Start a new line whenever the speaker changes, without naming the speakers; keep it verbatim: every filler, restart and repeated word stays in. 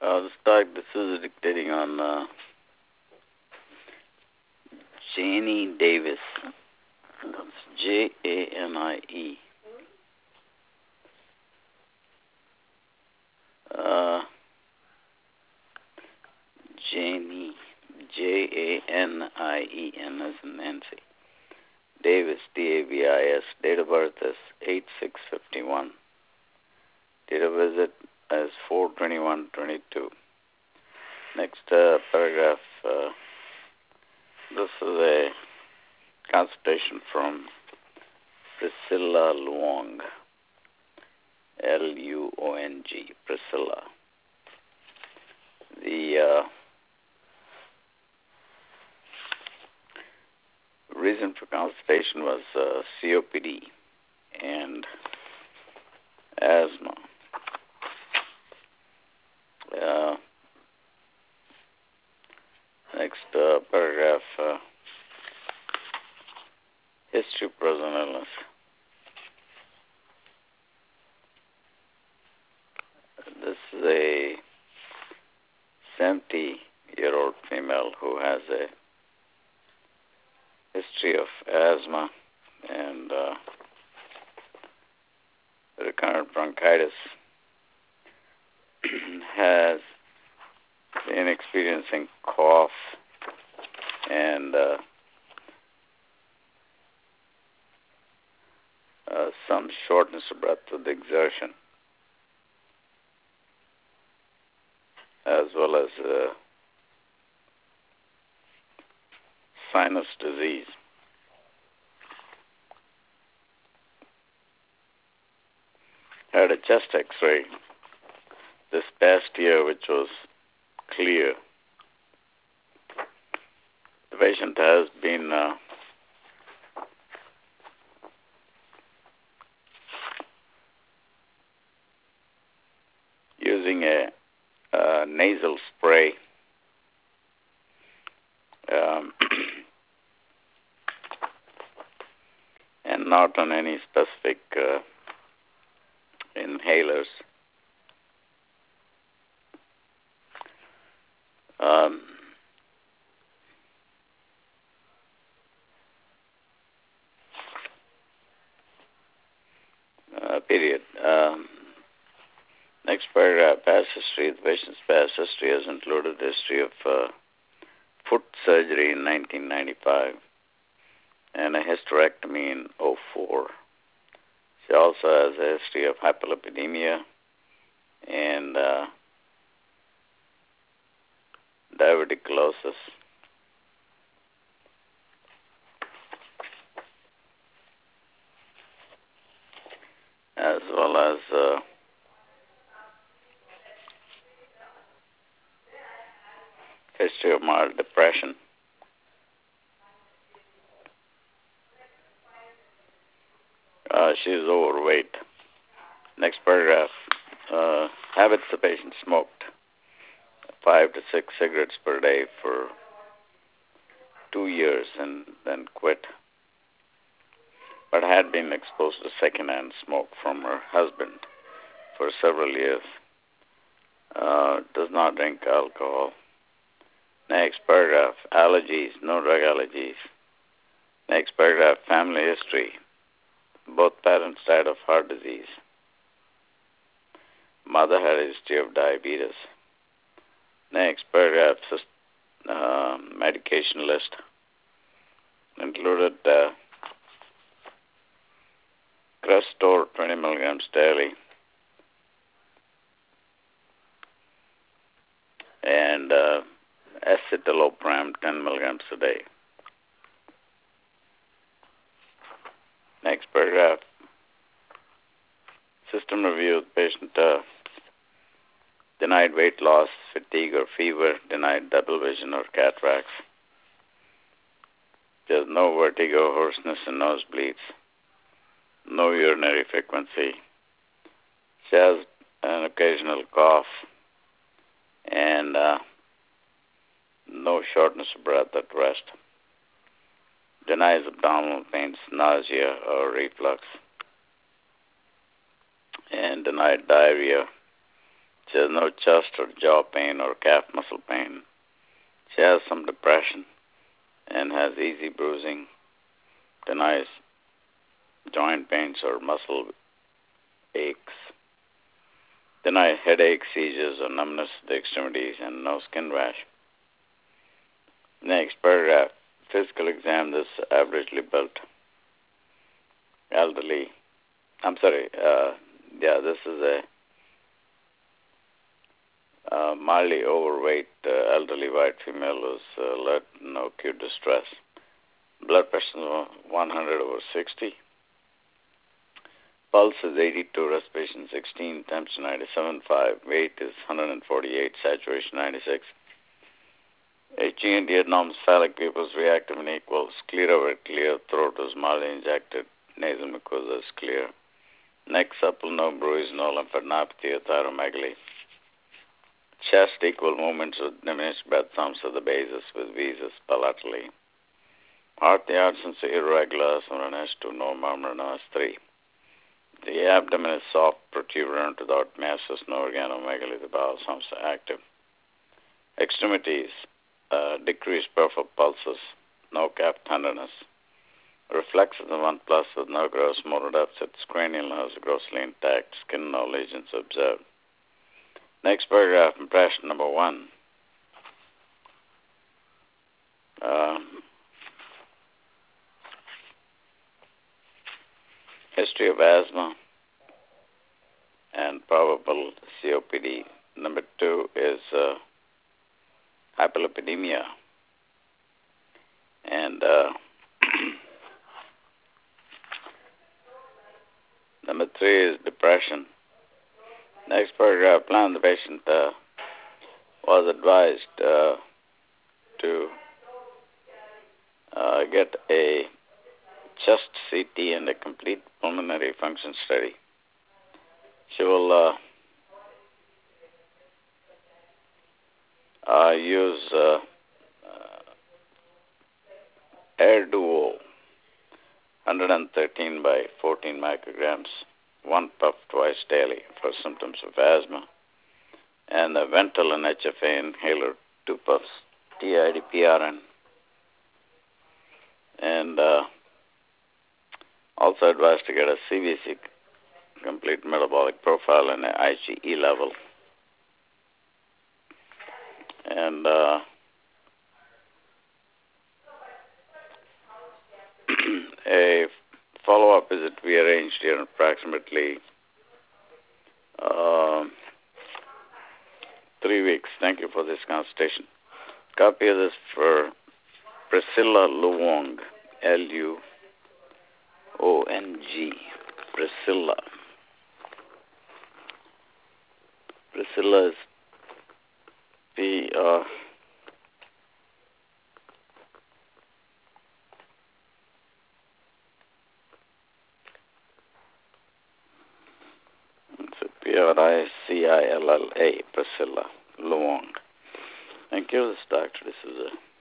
Uh, this doc, this is dictating on uh, Janie Davis. That's J A N I E. Uh, Janie, J A N I E N as in Nancy. Davis, D A V I S. Date of birth is eight six fifty-one. Date of visit is four twenty-one twenty-two. Next uh, paragraph. Uh, this is a consultation from Priscilla Luong. L U O N G. Priscilla. The uh, reason for consultation was uh, C O P D and asthma. Uh, next uh, paragraph, uh, history of present illness. This is a seventy-year-old female who has a history of asthma and uh, recurrent bronchitis. Has been experiencing cough and uh, uh, some shortness of breath with exertion, as well as uh, sinus disease. Had a chest X-ray this past year, which was clear. The patient has been uh, using a, a nasal spray um, and not on any specific uh, inhalers. Um, uh, period. Um, next paragraph, past history. The patient's past history has included history of uh, foot surgery in nineteen ninety-five and a hysterectomy in oh four. She also has a history of hyperlipidemia and uh, diverticulosis. As well as uh, history of mild depression. Uh, she is overweight. Next paragraph. Uh, habits: the patient smoked five to six cigarettes per day for two years and then quit, but had been exposed to secondhand smoke from her husband for several years. Uh, does not drink alcohol. Next paragraph. Allergies: no drug allergies. Next paragraph. Family history: both parents died of heart disease. Mother had a history of diabetes. Next paragraph. Uh, medication list included uh, Crestor twenty milligrams daily and uh, escitalopram ten milligrams a day. Next paragraph. System review. The patient uh, denied weight loss, fatigue or fever, denied double vision or cataracts. There's no vertigo, hoarseness, and nosebleeds. No urinary frequency. She has an occasional cough and uh, no shortness of breath at rest. Denies abdominal pains, nausea, or reflux. And denied diarrhea. She has no chest or jaw pain or calf muscle pain. She has some depression and has easy bruising, denies joint pains or muscle aches, denies headaches, seizures, or numbness of the extremities, and no skin rash. Next paragraph. Physical exam. This averagely built, elderly. I'm sorry. Uh, yeah, this is a uh, mildly overweight, uh, elderly white female who's uh, alert, no acute distress. Blood pressure is one hundred over sixty. Pulse is eighty-two, respiration sixteen, temperature ninety-seven point five, weight is one hundred forty-eight, saturation ninety-six. H G and D abnormal phallic pupils reactive and equal, sclera were clear, throat was mildly injected, nasal mucosa is clear. Neck supple, no bruise, no lymphadenopathy or thyromegaly. Chest equal movements with diminished breath thumps at the basis with visas palatally. Heart, the absence of irregular, S one and S two, no murmur, no S three. The abdomen is soft, protuberant without masses, no organomegaly, the bowel sounds active. Extremities, uh, decreased peripheral pulses, no calf tenderness. Reflexes of one plus with no gross motor deficits, cranial nerves grossly intact, skin no lesions observed. Next paragraph, impression number one. Uh, history of asthma and probable C O P D. Number two is uh, hyperlipidemia. And uh, number three is depression. Next paragraph, plan the patient uh, was advised uh, to uh, get a chest C T and a complete pulmonary function study. She will uh, uh, use uh, uh, Air Duo, one hundred thirteen by fourteen micrograms, one puff twice daily for symptoms of asthma, and a Ventolin H F A inhaler, two puffs, T I D P R N, and uh, also advised to get a C B C, complete metabolic profile, and an I G E level. And uh, a follow-up visit we arranged here in approximately uh, three weeks. Thank you for this consultation. Copy of this for Priscilla Luong, L U O N G, Priscilla. Priscilla is P, uh, P R I C I L L A, Priscilla Luong. Thank you, this doctor. This is a